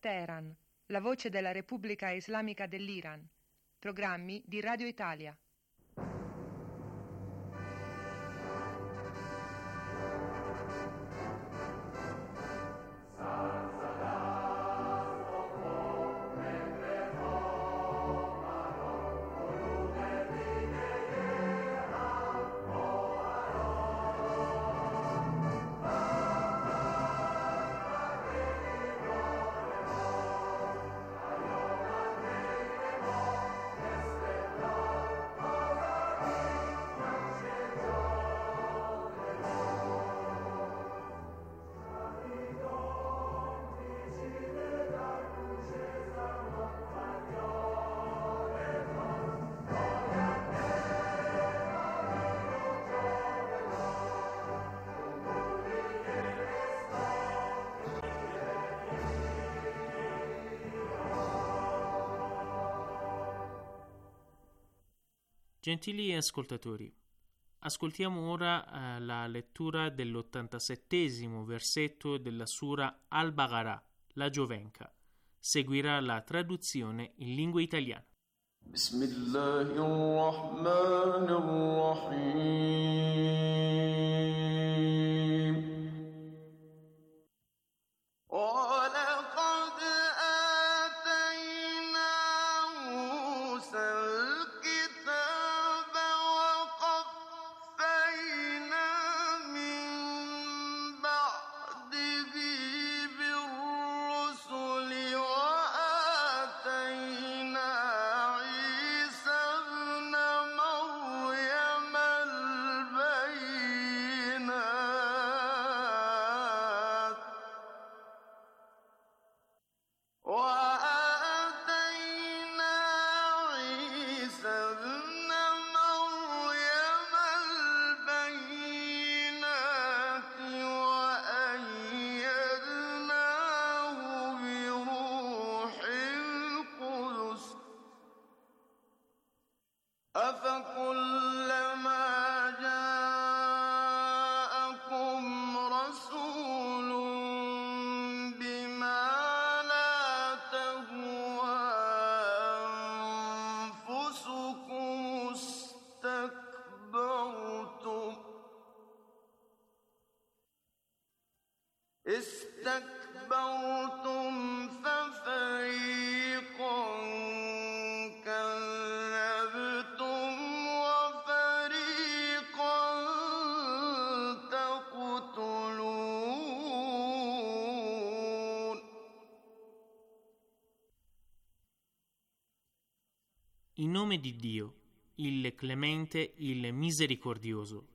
Teheran, la voce della Repubblica Islamica dell'Iran. Programmi di Radio Italia. Gentili ascoltatori, ascoltiamo ora la lettura dell'87° versetto della Sura Al-Baqarah, la Giovenca. Seguirà la traduzione in lingua italiana. Bismillahirrahmanirrahim. استكبرتم ففريقا كذبتم وفريقا تقتلون. In nome di Dio, il Clemente, il Misericordioso.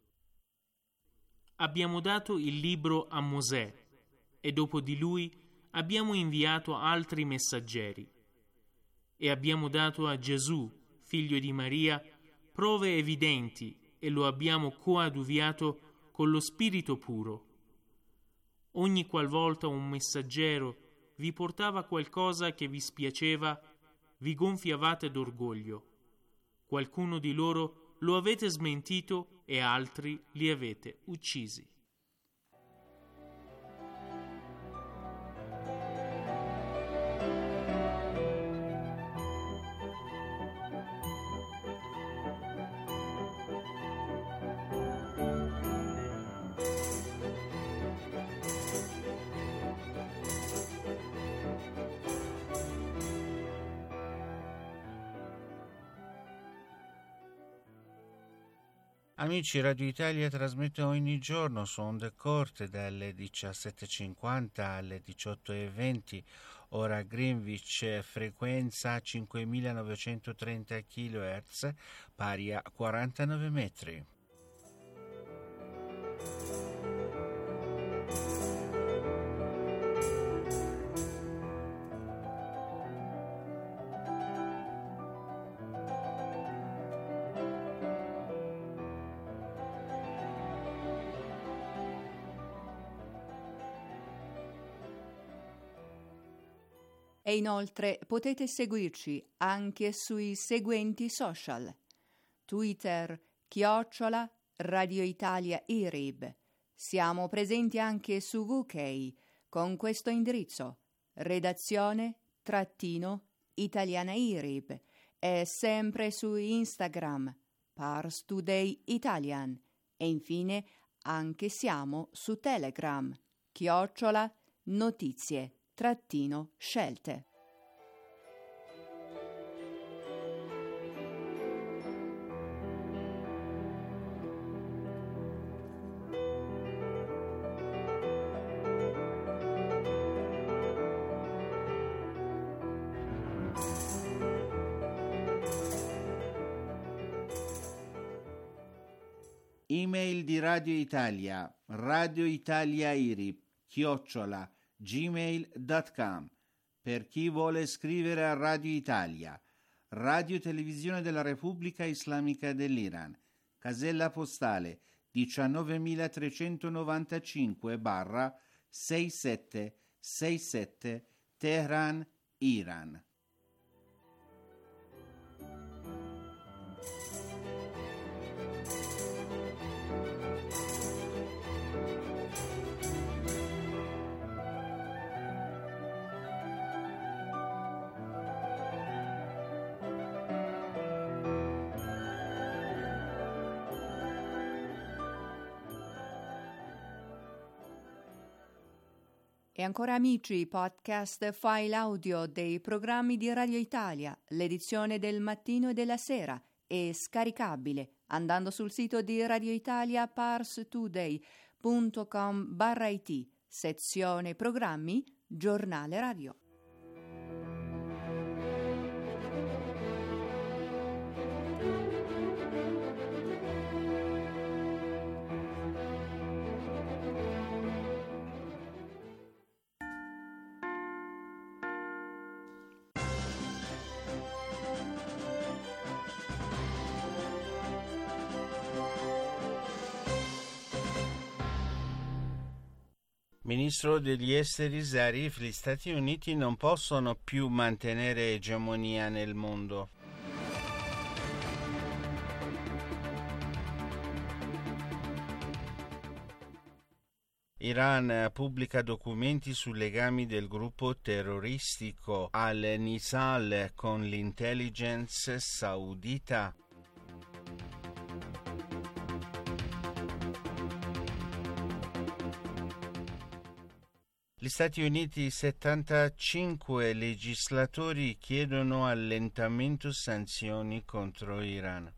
Abbiamo dato il libro a Mosè e dopo di lui abbiamo inviato altri messaggeri e abbiamo dato a Gesù, figlio di Maria, prove evidenti e lo abbiamo coadiuviato con lo Spirito puro. Ogni qualvolta un messaggero vi portava qualcosa che vi spiaceva, vi gonfiavate d'orgoglio. Qualcuno di loro lo avete smentito e altri li avete uccisi. Amici, Radio Italia trasmette ogni giorno su onde corte dalle 17.50 alle 18.20, ora Greenwich, frequenza 5.930 kHz, pari a 49 metri. E inoltre potete seguirci anche sui seguenti social: Twitter @Radio Italia IRIB. Siamo presenti anche su UK con questo indirizzo redazione _Italiana IRIB e sempre su Instagram Pars Today Italian e infine anche siamo su Telegram _notizie_scelte. Email di Radio Italia, radioitaliairib@gmail.com. Per chi vuole scrivere a Radio Italia, Radio Televisione della Repubblica Islamica dell'Iran, casella postale 19395/6767 Teheran, Iran. E ancora amici, podcast file audio dei programmi di Radio Italia, l'edizione del mattino e della sera è scaricabile andando sul sito di Radio Italia parstoday.com/it, sezione programmi, giornale radio. Ministro degli Esteri Zarif, gli Stati Uniti non possono più mantenere egemonia nel mondo. Iran pubblica documenti sui legami del gruppo terroristico Al-Nisal con l'intelligence saudita. Gli Stati Uniti, 75 legislatori chiedono allentamento sanzioni contro Iran.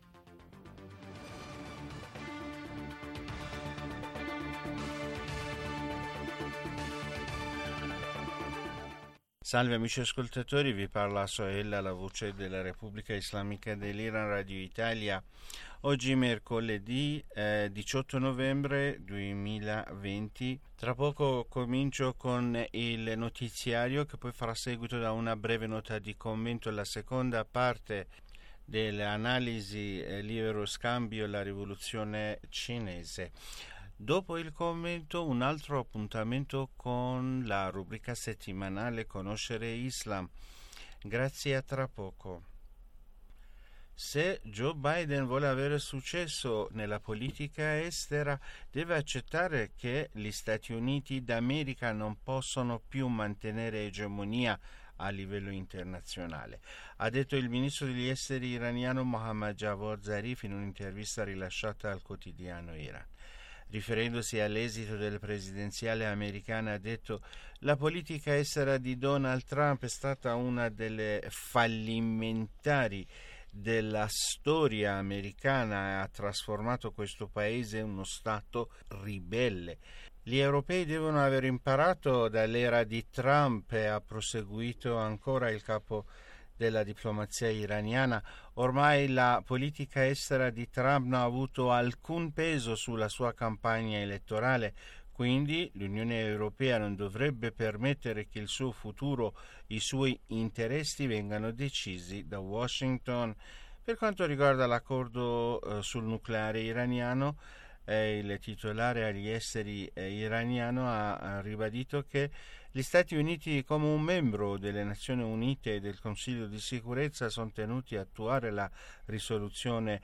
Salve amici ascoltatori, vi parla Sohail, la voce della Repubblica Islamica dell'Iran, Radio Italia. Oggi mercoledì 18 novembre 2020. Tra poco comincio con il notiziario che poi farà seguito da una breve nota di commento, la seconda parte dell'analisi libero scambio e la rivoluzione cinese. Dopo il commento un altro appuntamento con la rubrica settimanale Conoscere Islam. Grazie, a tra poco. Se Joe Biden vuole avere successo nella politica estera, deve accettare che gli Stati Uniti d'America non possono più mantenere egemonia a livello internazionale, ha detto il ministro degli esteri iraniano Mohammad Javad Zarif in un'intervista rilasciata al quotidiano Iran. Riferendosi all'esito del presidenziale americano, ha detto: la politica estera di Donald Trump è stata una delle fallimentari della storia americana e ha trasformato questo paese in uno stato ribelle. Gli europei devono aver imparato dall'era di Trump, e ha proseguito ancora il capo della diplomazia iraniana. Ormai la politica estera di Trump non ha avuto alcun peso sulla sua campagna elettorale, quindi l'Unione Europea non dovrebbe permettere che il suo futuro, i suoi interessi vengano decisi da Washington. Per quanto riguarda l'accordo sul nucleare iraniano, il titolare agli esteri iraniano ha ribadito che Gli Stati Uniti, come un membro delle Nazioni Unite e del Consiglio di sicurezza, sono tenuti a attuare la risoluzione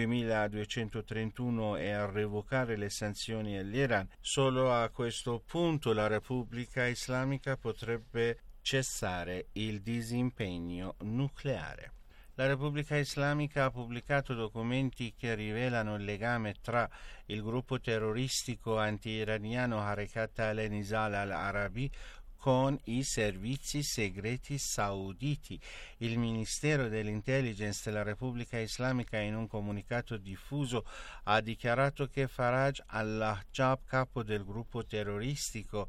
2231 e a revocare le sanzioni all'Iran. Solo a questo punto la Repubblica Islamica potrebbe cessare il disimpegno nucleare. La Repubblica Islamica ha pubblicato documenti che rivelano il legame tra il gruppo terroristico anti-iraniano Harakat al-Nizal al-Arabi con i servizi segreti sauditi. Il Ministero dell'Intelligence della Repubblica Islamica, in un comunicato diffuso, ha dichiarato che Faraj al-Lahjab, capo del gruppo terroristico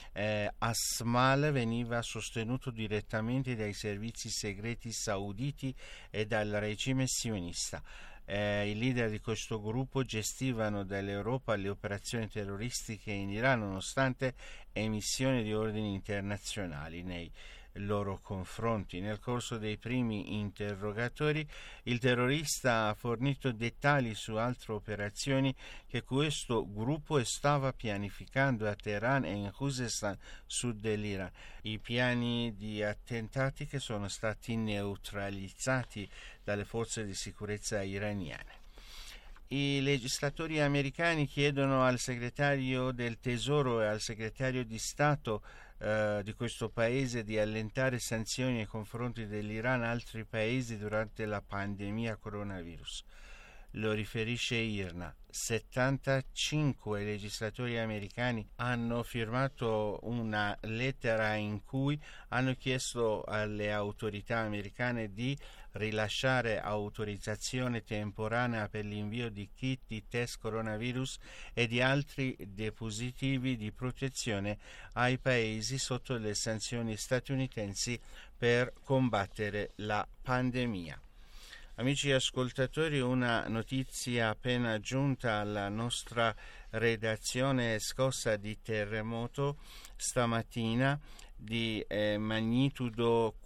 Asmal, veniva sostenuto direttamente dai servizi segreti sauditi e dal regime sionista. I leader di questo gruppo gestivano dall'Europa le operazioni terroristiche in Iran, nonostante emissioni di ordini internazionali nei loro confronti. Nel corso dei primi interrogatori il terrorista ha fornito dettagli su altre operazioni che questo gruppo stava pianificando a Teheran e in Khuzestan, sud dell'Iran. I piani di attentati che sono stati neutralizzati dalle forze di sicurezza iraniane. I legislatori americani chiedono al segretario del Tesoro e al segretario di Stato di questo paese di allentare sanzioni nei confronti dell'Iran e altri paesi durante la pandemia coronavirus. Lo riferisce IRNA. 75 legislatori americani hanno firmato una lettera in cui hanno chiesto alle autorità americane di rilasciare autorizzazione temporanea per l'invio di kit di test coronavirus e di altri dispositivi di protezione ai paesi sotto le sanzioni statunitensi per combattere la pandemia. Amici ascoltatori, una notizia appena giunta alla nostra redazione: scossa di terremoto stamattina di magnitudo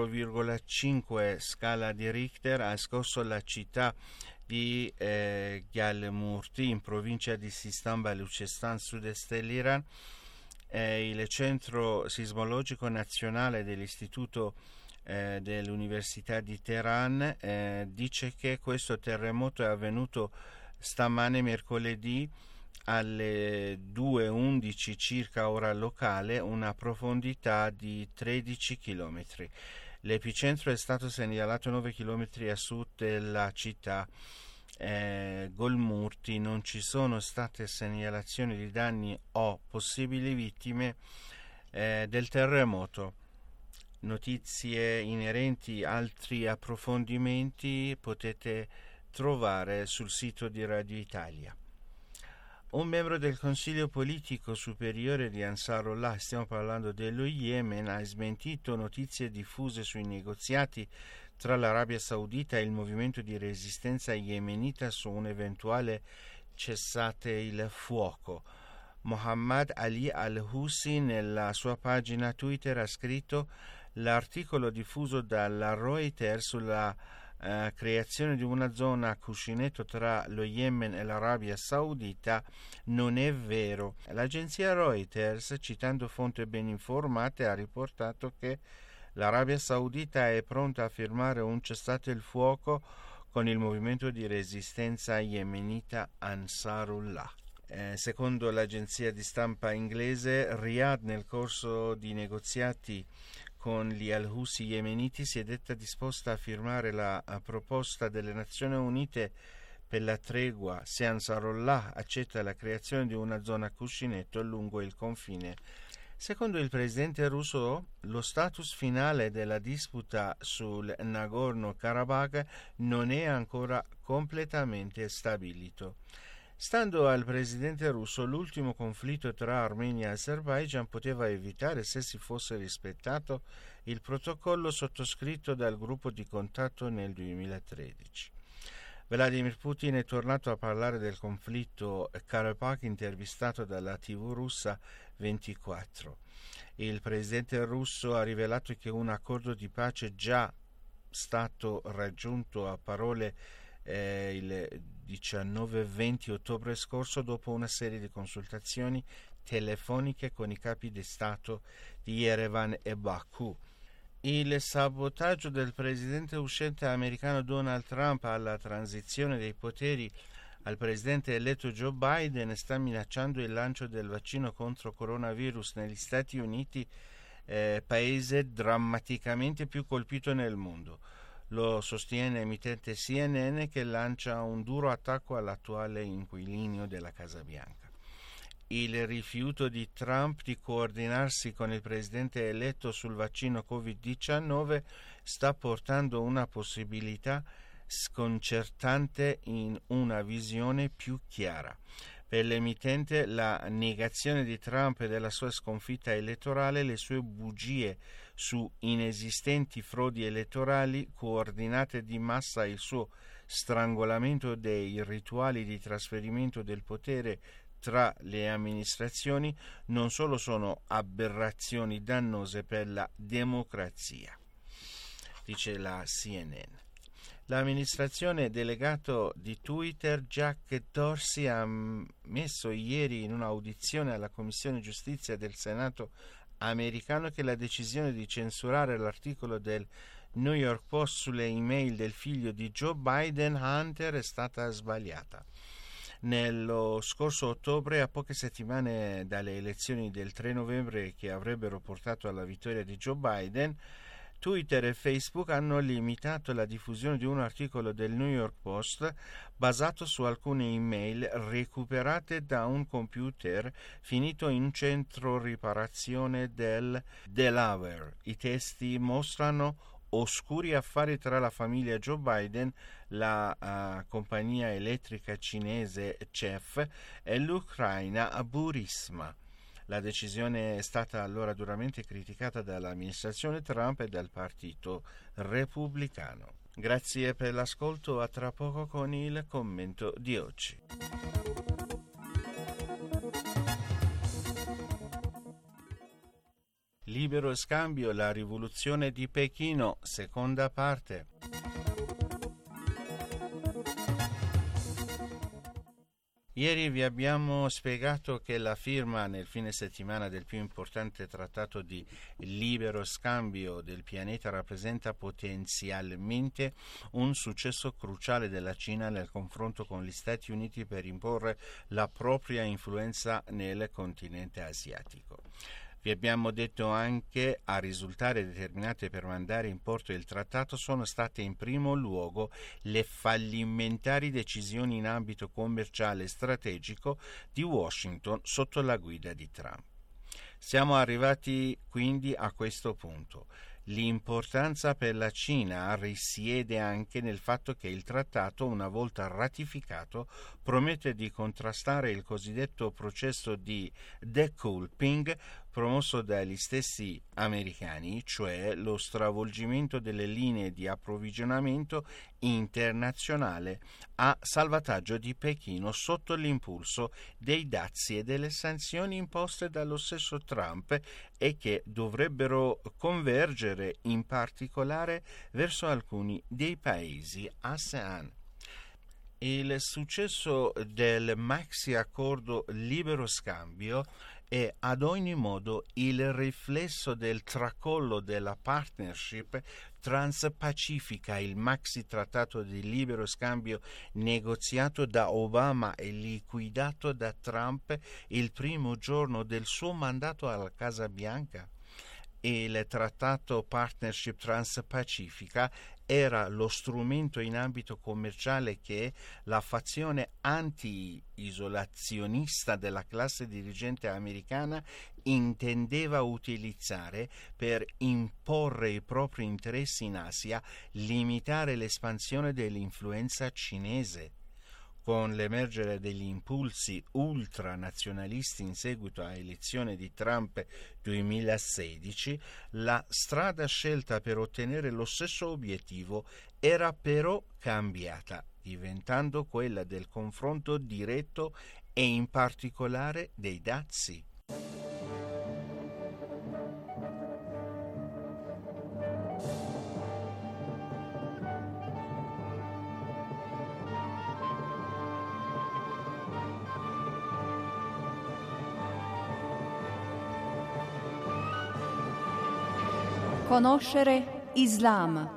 4,5 scala di Richter ha scosso la città di Gyalmurti in provincia di Sistan Baluchistan, sud-est dell'Iran. Il centro sismologico nazionale dell'Istituto dell'Università di Teheran dice che questo terremoto è avvenuto stamane mercoledì alle 2:11 circa ora locale, una profondità di 13 km. L'epicentro è stato segnalato 9 km a sud della città Golmurti. Non ci sono state segnalazioni di danni o possibili vittime del terremoto. Notizie inerenti, altri approfondimenti potete trovare sul sito di Radio Italia. Un membro del Consiglio politico superiore di Ansarullah, stiamo parlando dello Yemen, ha smentito notizie diffuse sui negoziati tra l'Arabia Saudita e il movimento di resistenza yemenita su un eventuale cessate il fuoco. Mohammad Ali al-Housi nella sua pagina Twitter ha scritto: l'articolo diffuso dalla Reuters sulla creazione di una zona a cuscinetto tra lo Yemen e l'Arabia Saudita non è vero. L'agenzia Reuters, citando fonti ben informate, ha riportato che l'Arabia Saudita è pronta a firmare un cessate il fuoco con il movimento di resistenza yemenita Ansarullah. Secondo l'agenzia di stampa inglese, Riyadh, nel corso di negoziati con gli al-Housi yemeniti, si è detta disposta a firmare la proposta delle Nazioni Unite per la tregua se Ansarullah accetta la creazione di una zona a cuscinetto lungo il confine. Secondo il presidente russo, lo status finale della disputa sul Nagorno-Karabakh non è ancora completamente stabilito. Stando al presidente russo, l'ultimo conflitto tra Armenia e Azerbaijan poteva evitare se si fosse rispettato il protocollo sottoscritto dal gruppo di contatto nel 2013. Vladimir Putin è tornato a parlare del conflitto Karabakh, intervistato dalla TV russa 24. Il presidente russo ha rivelato che un accordo di pace è già stato raggiunto a parole il 19 e 20 ottobre scorso dopo una serie di consultazioni telefoniche con i capi di Stato di Yerevan e Baku. Il sabotaggio del presidente uscente americano Donald Trump alla transizione dei poteri al presidente eletto Joe Biden sta minacciando il lancio del vaccino contro coronavirus negli Stati Uniti, paese drammaticamente più colpito nel mondo. Lo sostiene l'emittente CNN, che lancia un duro attacco all'attuale inquilino della Casa Bianca. Il rifiuto di Trump di coordinarsi con il presidente eletto sul vaccino Covid-19 sta portando una possibilità sconcertante in una visione più chiara. Per l'emittente, la negazione di Trump e della sua sconfitta elettorale, le sue bugie su inesistenti frodi elettorali coordinate di massa, il suo strangolamento dei rituali di trasferimento del potere tra le amministrazioni non solo sono aberrazioni dannose per la democrazia, dice la CNN. L'amministrazione delegato di Twitter Jack Dorsey ha ammesso ieri in un'audizione alla Commissione Giustizia del Senato americano che la decisione di censurare l'articolo del New York Post sulle email del figlio di Joe Biden, Hunter, è stata sbagliata. Nello scorso ottobre, a poche settimane dalle elezioni del 3 novembre che avrebbero portato alla vittoria di Joe Biden, Twitter e Facebook hanno limitato la diffusione di un articolo del New York Post basato su alcune email recuperate da un computer finito in un centro riparazione del Delaware. I testi mostrano oscuri affari tra la famiglia Joe Biden, la compagnia elettrica cinese CEF e l'Ucraina Burisma. La decisione è stata allora duramente criticata dall'amministrazione Trump e dal Partito Repubblicano. Grazie per l'ascolto, a tra poco con il commento di oggi. Libero scambio, la rivoluzione di Pechino, seconda parte. Ieri vi abbiamo spiegato che la firma nel fine settimana del più importante trattato di libero scambio del pianeta rappresenta potenzialmente un successo cruciale della Cina nel confronto con gli Stati Uniti per imporre la propria influenza nel continente asiatico. Vi abbiamo detto anche a risultare determinate per mandare in porto il trattato sono state in primo luogo le fallimentari decisioni in ambito commerciale e strategico di Washington sotto la guida di Trump. Siamo arrivati quindi a questo punto. L'importanza per la Cina risiede anche nel fatto che il trattato, una volta ratificato, promette di contrastare il cosiddetto processo di decoupling promosso dagli stessi americani, cioè lo stravolgimento delle linee di approvvigionamento internazionale a salvataggio di Pechino sotto l'impulso dei dazi e delle sanzioni imposte dallo stesso Trump e che dovrebbero convergere in particolare verso alcuni dei paesi ASEAN. Il successo del maxi accordo libero scambio è ad ogni modo il riflesso del tracollo della partnership transpacifica, il maxi trattato di libero scambio negoziato da Obama e liquidato da Trump il primo giorno del suo mandato alla Casa Bianca. Il trattato partnership transpacifica era lo strumento in ambito commerciale che la fazione anti-isolazionista della classe dirigente americana intendeva utilizzare per imporre i propri interessi in Asia, limitare l'espansione dell'influenza cinese. Con l'emergere degli impulsi ultranazionalisti in seguito all'elezione di Trump 2016, la strada scelta per ottenere lo stesso obiettivo era però cambiata, diventando quella del confronto diretto e in particolare dei dazi. Conoscere Islam.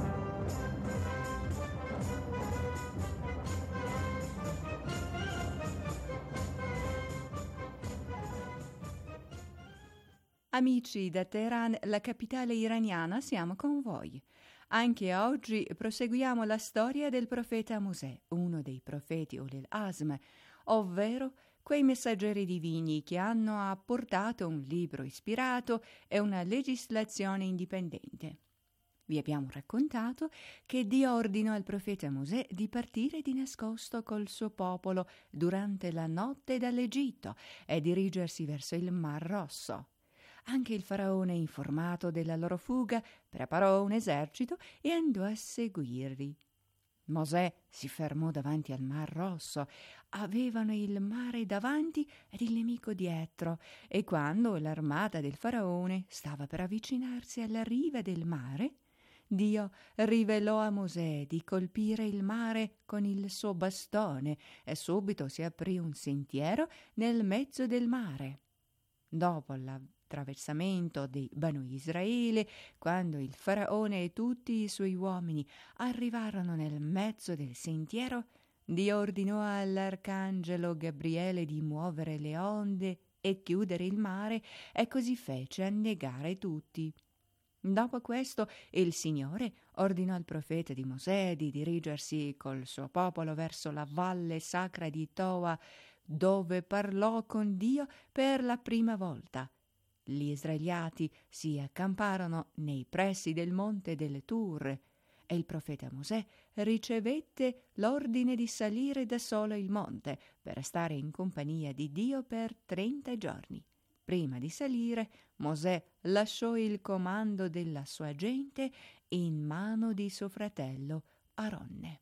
Amici da Teheran, la capitale iraniana, siamo con voi. Anche oggi proseguiamo la storia del profeta Mosè, uno dei profeti Ulil Azm, ovvero quei messaggeri divini che hanno apportato un libro ispirato e una legislazione indipendente. Vi abbiamo raccontato che Dio ordinò al profeta Mosè di partire di nascosto col suo popolo durante la notte dall'Egitto e dirigersi verso il Mar Rosso. Anche il faraone, informato della loro fuga, preparò un esercito e andò a seguirli. Mosè si fermò davanti al Mar Rosso. Avevano il mare davanti ed il nemico dietro, e quando l'armata del faraone stava per avvicinarsi alla riva del mare, Dio rivelò a Mosè di colpire il mare con il suo bastone e subito si aprì un sentiero nel mezzo del mare. Dopo l'attraversamento dei Banu Israele, quando il faraone e tutti i suoi uomini arrivarono nel mezzo del sentiero, Dio ordinò all'arcangelo Gabriele di muovere le onde e chiudere il mare, e così fece annegare tutti. Dopo questo il Signore ordinò al profeta di Mosè di dirigersi col suo popolo verso la valle sacra di Toa, dove parlò con Dio per la prima volta. Gli israeliati si accamparono nei pressi del monte del Tur e il profeta Mosè ricevette l'ordine di salire da solo il monte per stare in compagnia di Dio per 30 giorni. Prima di salire, Mosè lasciò il comando della sua gente in mano di suo fratello Aronne.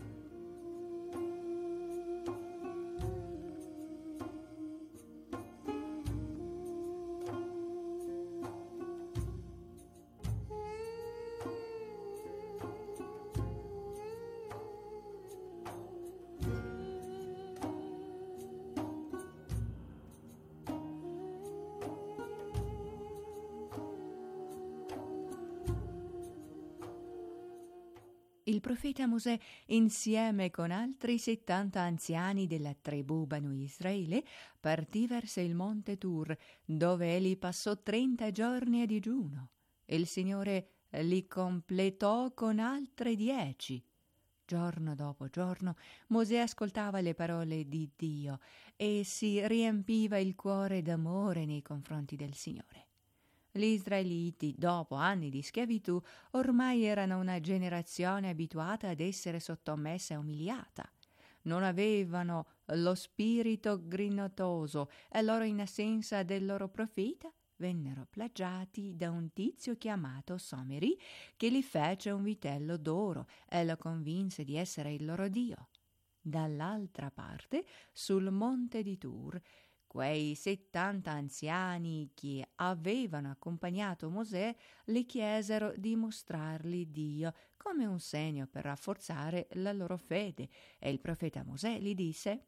Il profeta Mosè, insieme con altri 70 anziani della tribù Banu Israele, partì verso il monte Tur, dove egli passò 30 giorni a digiuno. Il Signore li completò con altre 10. Giorno dopo giorno Mosè ascoltava le parole di Dio e si riempiva il cuore d'amore nei confronti del Signore. Gli israeliti, dopo anni di schiavitù, ormai erano una generazione abituata ad essere sottomessa e umiliata. Non avevano lo spirito grintoso e loro, in assenza del loro profeta, vennero plagiati da un tizio chiamato Someri, che gli fece un vitello d'oro e lo convinse di essere il loro dio. Dall'altra parte, sul monte di Tur, quei 70 anziani che avevano accompagnato Mosè le chiesero di mostrargli Dio come un segno per rafforzare la loro fede, e il profeta Mosè gli disse: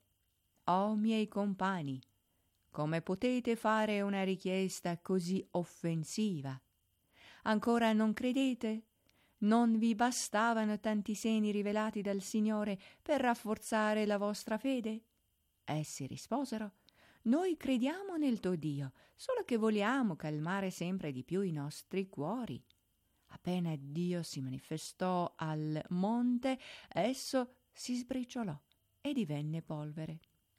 «O miei compagni, come potete fare una richiesta così offensiva? Ancora non credete? Non vi bastavano tanti segni rivelati dal Signore per rafforzare la vostra fede?» Essi risposero: «Noi crediamo nel tuo Dio, solo che vogliamo calmare sempre di più i nostri cuori». Appena Dio si manifestò al monte, esso si sbriciolò e divenne polvere.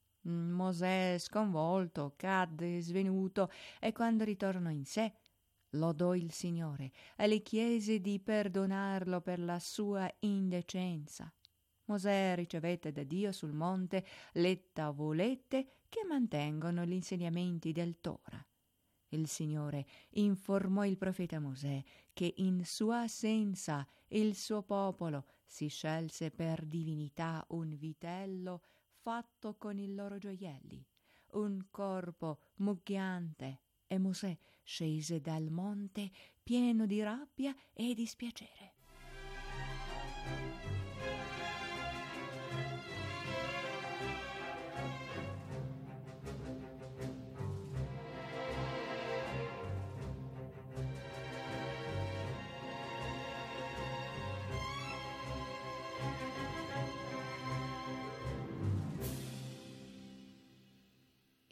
Mosè, sconvolto, cadde svenuto, e quando ritornò in sé, lodò il Signore e le chiese di perdonarlo per la sua indecenza. Mosè ricevette da Dio sul monte le tavolette che mantengono gli insegnamenti del Torah. Il Signore informò il profeta Mosè che in sua assenza il suo popolo si scelse per divinità un vitello fatto con i loro gioielli, un corpo mucchiante, e Mosè scese dal monte pieno di rabbia e dispiacere.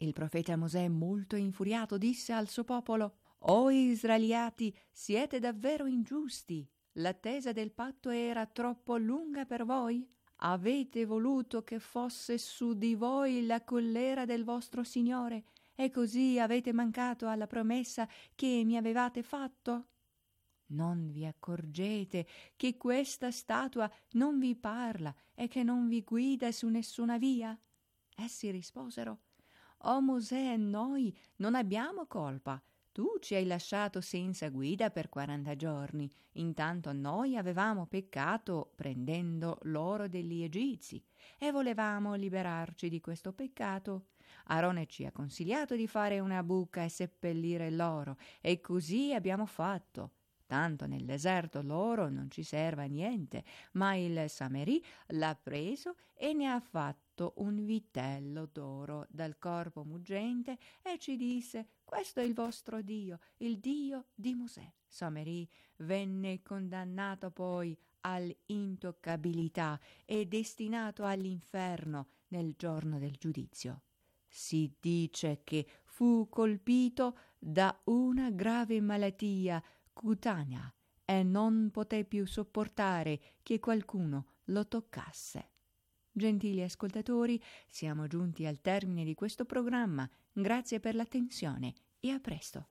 Il profeta Mosè, molto infuriato, disse al suo popolo: «O israeliati, siete davvero ingiusti. L'attesa del patto era troppo lunga per voi? Avete voluto che fosse su di voi la collera del vostro Signore, e così avete mancato alla promessa che mi avevate fatto? Non vi accorgete che questa statua non vi parla e che non vi guida su nessuna via?» Essi risposero: «O Mosè, noi non abbiamo colpa. Tu ci hai lasciato senza guida per 40 giorni, intanto noi avevamo peccato prendendo l'oro degli Egizi e volevamo liberarci di questo peccato. Aarone ci ha consigliato di fare una buca e seppellire l'oro, e così abbiamo fatto. Tanto nel deserto l'oro non ci serve a niente, ma il Samerì l'ha preso e ne ha fatto un vitello d'oro dal corpo muggente e ci disse: «Questo è il vostro Dio, il Dio di Mosè». Samerì venne condannato poi all'intoccabilità e destinato all'inferno nel giorno del giudizio. Si dice che fu colpito da una grave malattia cutanea e non poté più sopportare che qualcuno lo toccasse. Gentili ascoltatori, siamo giunti al termine di questo programma. Grazie per l'attenzione e a presto.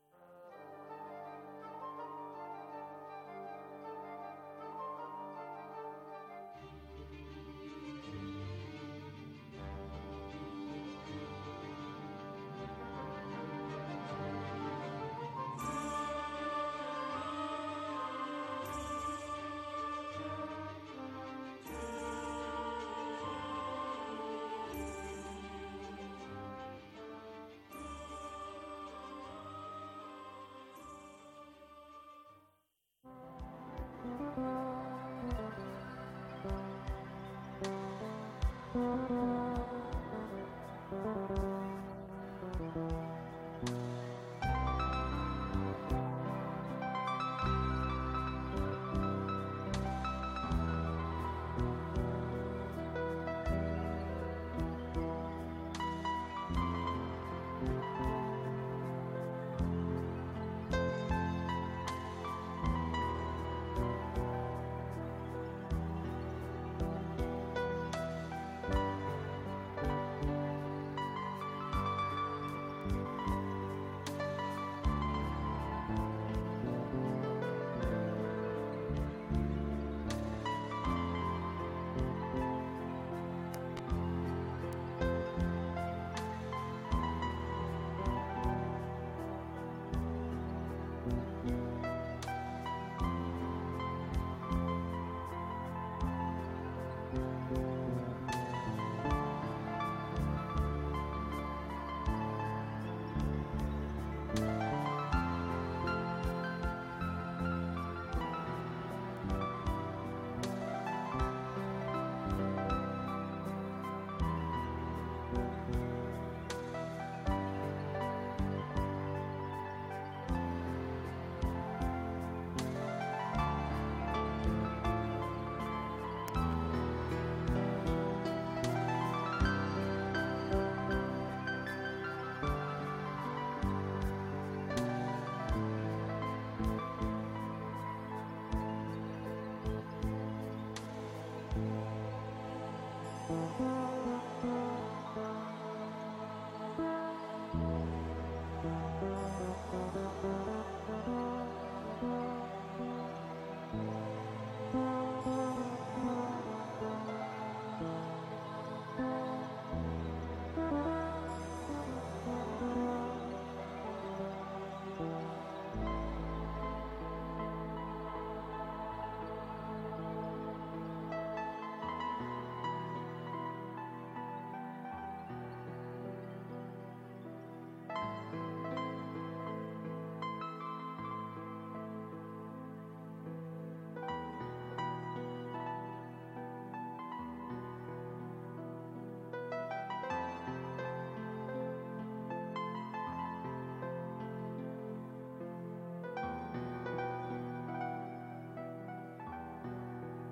Thank you.